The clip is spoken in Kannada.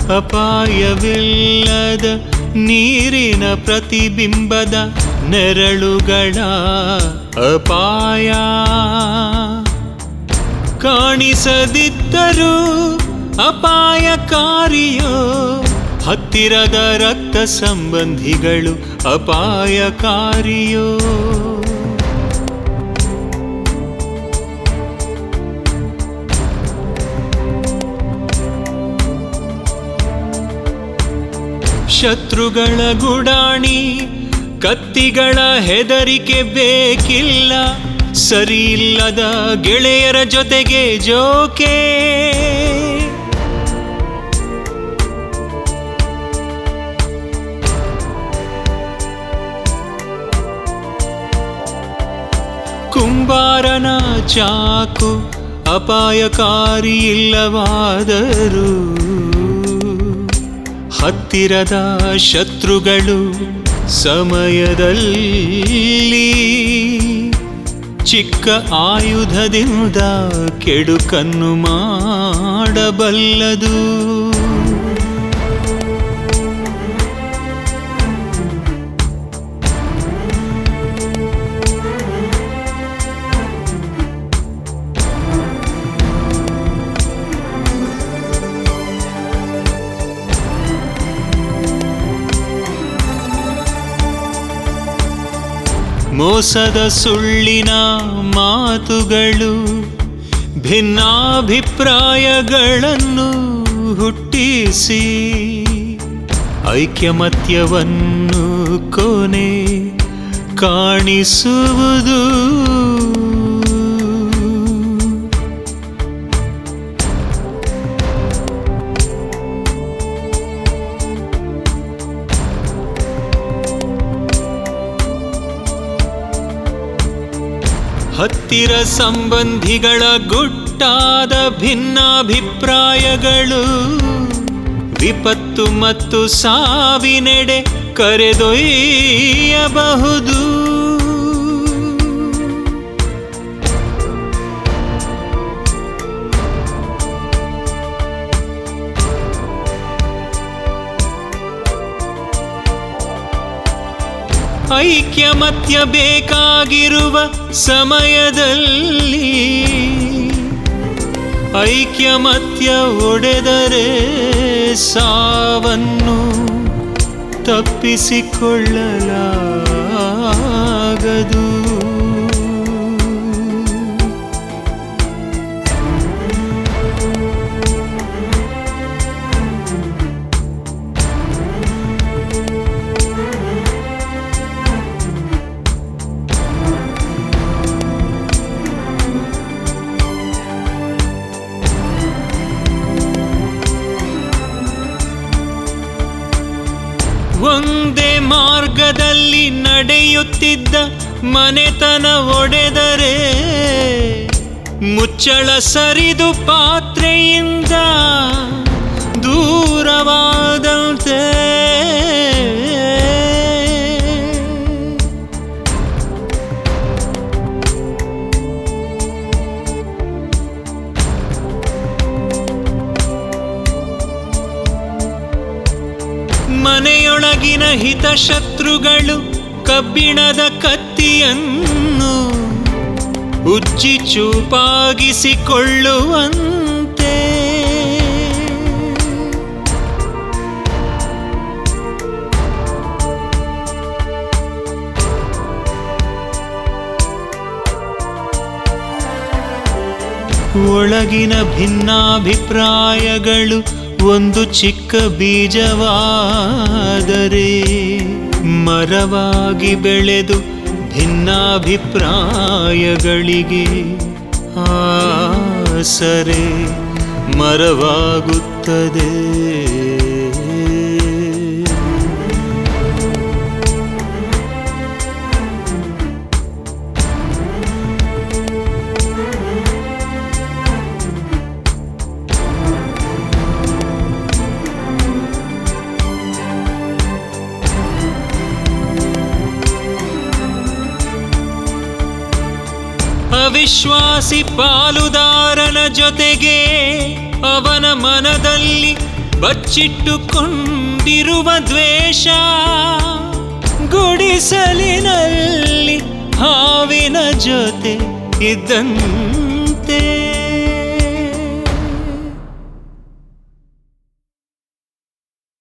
ಅಪಾಯವಿಲ್ಲದ ನೀರಿನ ಪ್ರತಿಬಿಂಬದ ನೆರಳುಗಳ ಅಪಾಯ ಕಾಣಿಸದಿದ್ದರೂ ಅಪಾಯಕಾರಿಯೋ ಹತ್ತಿರದ ರಕ್ತ ಸಂಬಂಧಿಗಳು ಅಪಾಯಕಾರಿಯೋ ಶತ್ರುಗಳ ಗುಡಾಣಿ ಕತ್ತಿಗಳ ಹೆದರಿಕೆ ಬೇಕಿಲ್ಲ ಸರಿಯಿಲ್ಲದ ಗೆಳೆಯರ ಜೊತೆಗೆ ಜೋಕೆ ಕುಂಬಾರನ ಚಾಕು ಅಪಾಯಕಾರಿ ಇಲ್ಲವಾದರೂ ಹತ್ತಿರದ ಶತ್ರುಗಳು ಸಮಯದಲ್ಲಿ ಚಿಕ್ಕ ಆಯುಧದಿಂದ ಕೆಡುಕನ್ನು ಮಾಡಬಲ್ಲದು ಮೋಸದ ಸುಳ್ಳಿನ ಮಾತುಗಳು ಭಿನ್ನಾಭಿಪ್ರಾಯಗಳನ್ನು ಹುಟ್ಟಿಸಿ ಐಕ್ಯಮತ್ಯವನ್ನು ಕೊನೆ ಕಾಣಿಸುವುದು ಹತ್ತಿರ ಸಂಬಂಧಿಗಳ ಗುಟ್ಟಾದ ಭಿನ್ನಾಭಿಪ್ರಾಯಗಳು ವಿಪತ್ತು ಮತ್ತು ಸಾವಿನೆಡೆ ಕರೆದೊಯ್ಯಬಹುದು ಐಕ್ಯಮತ್ಯ ಬೇಕಾಗಿರುವ ಸಮಯದಲ್ಲಿ ಐಕ್ಯಮತ್ಯ ಒಡೆದರೆ ಸಾವನ್ನು ತಪ್ಪಿಸಿಕೊಳ್ಳಲಾಗದು ಒಂದೇ ಮಾರ್ಗದಲ್ಲಿ ನಡೆಯುತ್ತಿದ್ದ ಮನೆತನ ಒಡೆದರೆ ಮುಚ್ಚಳ ಸರಿದು ಪಾತ್ರೆಯಿಂದ ದೂರವಾದಂತೆ ಮನೆಯೊಳಗಿನ ಹಿತಶತ್ರುಗಳು ಕಬ್ಬಿಣದ ಕತ್ತಿಯನ್ನು ಉಜ್ಜಿ ಚೂಪಾಗಿಸಿಕೊಳ್ಳುವಂತೆ ಒಳಗಿನ ಭಿನ್ನಾಭಿಪ್ರಾಯಗಳು ಒಂದು ಚಿಕ್ಕ ಬೀಜವಾದರೆ ಮರವಾಗಿ ಬೆಳೆದು ಭಿನ್ನಾಭಿಪ್ರಾಯಗಳಿಗೆ ಆಸರೆ ಮರವಾಗುತ್ತದೆ ಅವಿಶ್ವಾಸಿ ಪಾಲುದಾರನ ಜೊತೆಗೆ ಅವನ ಮನದಲ್ಲಿ ಬಚ್ಚಿಟ್ಟುಕೊಂಡಿರುವ ದ್ವೇಷ ಗುಡಿಸಲಿನಲ್ಲಿ ಹಾವಿನ ಜೊತೆ ಇದ್ದಂತೆ